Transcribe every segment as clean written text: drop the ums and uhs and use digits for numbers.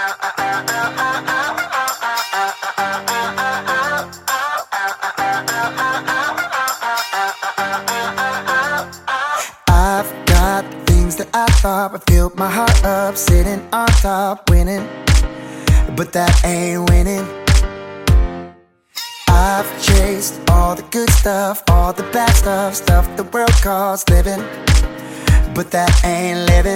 I've got things that I thought would fill my heart up, sitting on top, winning, but that ain't winning. I've chased all the good stuff, all the bad stuff, stuff the world calls living, but that ain't living.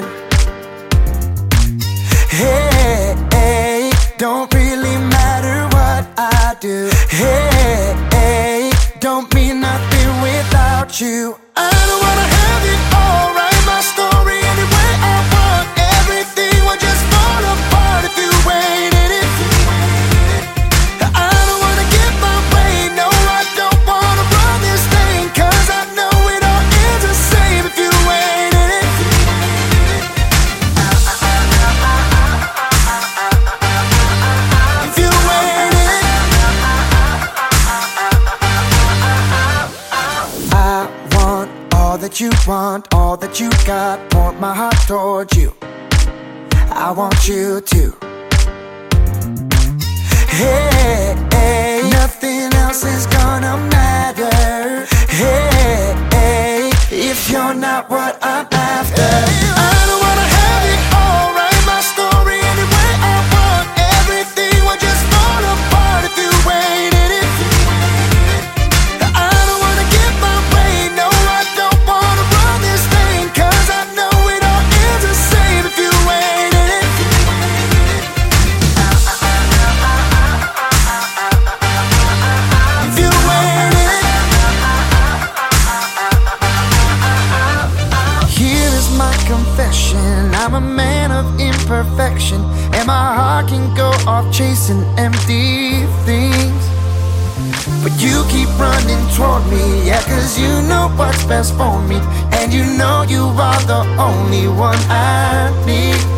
Hey, hey, don't really matter what I do. Hey, hey, don't mean nothing without you. I don't wanna have it all, write my story any way I want. Everything will just fall apart if you ain't in it. I don't wanna get my way, no I don't wanna run this thing, cause I know it all ends the same if you ain't in it. If you ain't in it. I want all that you want, all that you got, point my heart towards you. I want you to. Hey, hey, nothing else is gonna matter. Hey, hey, if you're not what I'm after. I don't wanna have it all, write my story any way I want. Everything will just fall apart if you ain't in it. I don't wanna get my way, no I don't wanna run this thing, cause I know it all ends the same if you ain't in it. If you ain't in it. Here is my confession, I'm a man of imperfection, and my heart can go off chasing empty things. But you keep running toward me, yeah, cause you know what's best for me, and you know you are the only one I need.